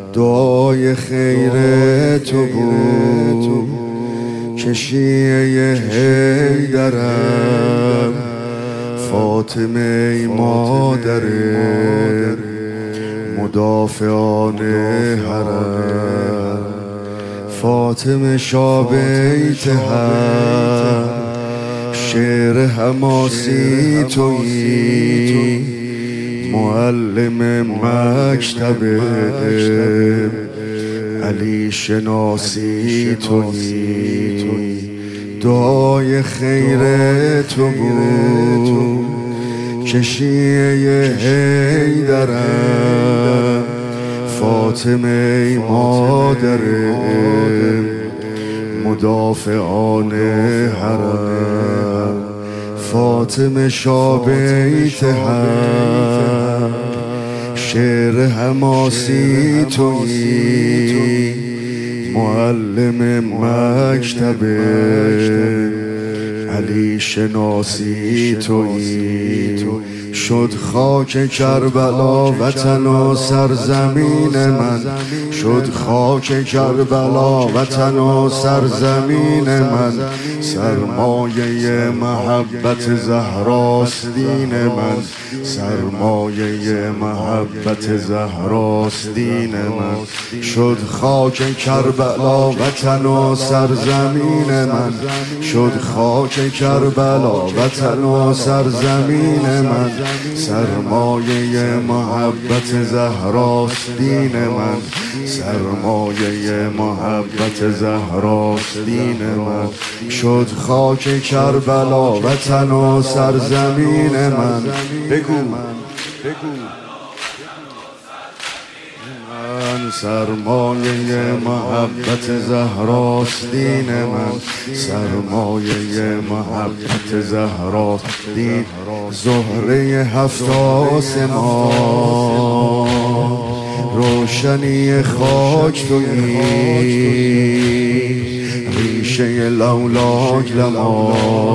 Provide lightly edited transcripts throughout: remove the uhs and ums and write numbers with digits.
دعای خیر تو بود که شیعه حیدرم، فاطمه مادر مدافعان حرم، فاطمه شابیت هم، شعر حماسی تویی، معلم مکتب علی شناسی تویی. دعای خیر تو بود که شیعه حیدرم، فاطمه مادر مدافعان حرم، فاطمه شابیت هم، شعر حماسی تویی، معلم مکتب علی شناسی تویی. شد خاک کربلا وطن و سرزمین من، شد خاک کربلا وطن و سرزمین من، سرمایه محبت زهراست دین من، سرمایه محبت زهراست دین من. شد خاک کربلا وطن و سرزمین من، شد خاک کربلا وطن و سرزمین من، سرمایه محبت زهراست دین من، سرمایه محبت زهراست دین من. شد خاک کربلا وطن و سرزمین من. بگو سرمایه محبت زهراست دین من، سرمایه محبت زهراست دین. زهره هفت آسمان، روشنی خاک تویی، ریشه لولاک لما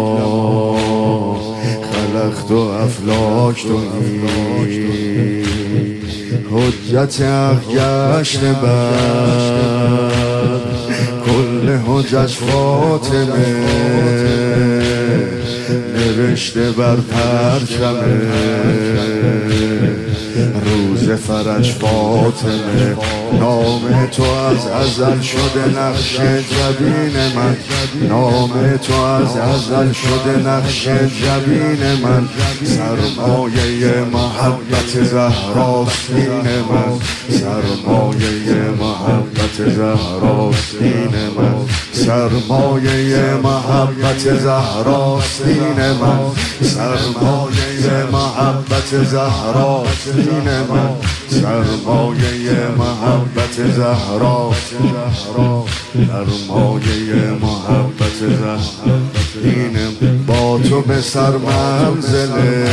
خلقت و افلاک تویی. حجت حق گشته بر کل حجج فاطمه، نوشته بر پرچمه روز فرج فاطمه. نام تو از ازل شده نقش جبین من، نام تو از ازل شده نقش جبین من، سرمایه محبت زهراست دین من، سرمایه محبت زهراست دین من، سرمایه محبت زهراست دین من، سرمایه محبت زهراست دین من، سرمایه محبت زهراست سرمایه محبت زهراست دین. با تو به سر منزله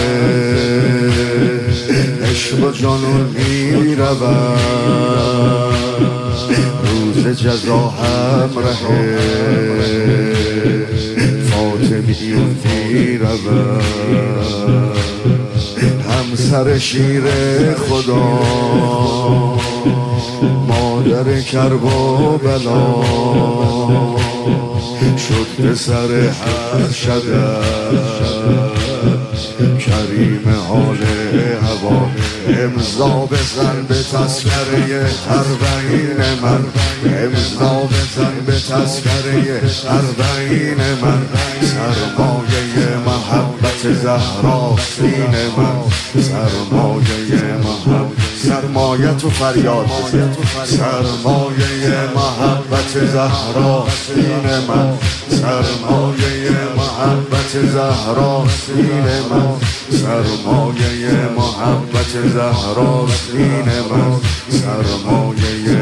عشق و جنون می روم، روز جزا همراه فاطمیون می روم، همسر شیر خدا مادر کرب و بلا، شد پسر هر شدر کریم حال هوا. امضا بزن به تذکره اربعین من، امضا بزن به تذکره اربعین من، سرمایه محبت زهراست دین من، سرمایه محبت سرمایت و فریاد بزن، سرمایه محبت زهراست دین من، سرمایه محبت زهراست دین من، سرمایه محبت زهراست دین من، سرمایه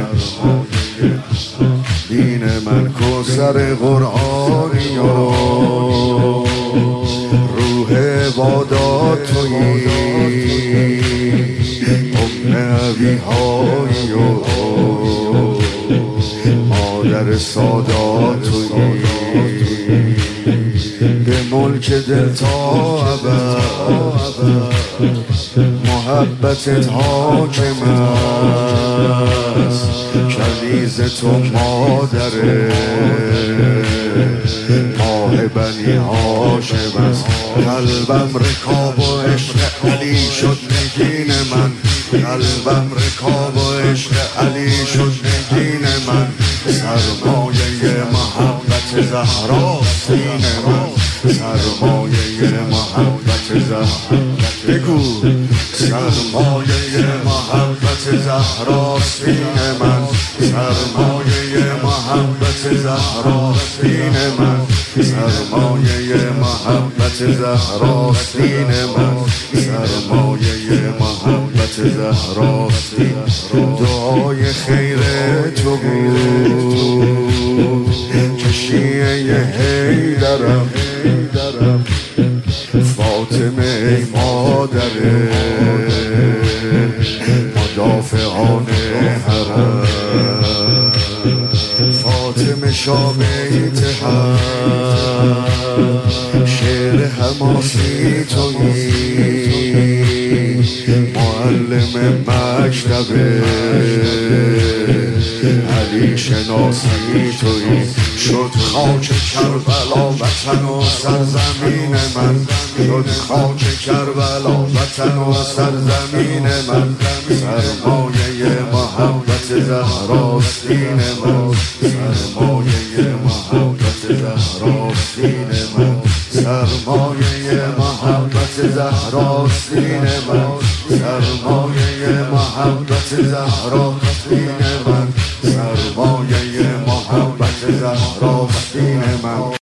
دین من. کوثر قرآنی و روح عبادات تویی، نبی هایی و مادر سادات تویی، به ملک دل تا ابد محبتت حاکم است، تو مادره ماه بنی هاشم است قلبم رکاب و عشق علی شد نگین من قلبم رکاب و عشق علی شد نگین من سرمایه محبت زهرا سین من سرمایه محبت زهرا بگو سرمایه محبت زهرا سین من سرمایه محبت زهرا سین من سرمایه محبت زهرا سین من سرمایه محبت زهرا سین دعای خیر تو بود که شیعه حیدرم فاطمه ای مادره مدافعان حرم فاطمه شاه بیت هم شعر حماسی تویی معلم مکتبه علی شناسی تویی شد خاک کربلا وطن و سرزمین من شد خاک کربلا وطن و سرزمین من سرمایه محبت زهرا سین من سرمایه محبت زهرا سین من سرمایه محبت زهرا سین من سرمایه محبت زهرا سین من سرمایه محبت زهرا سین من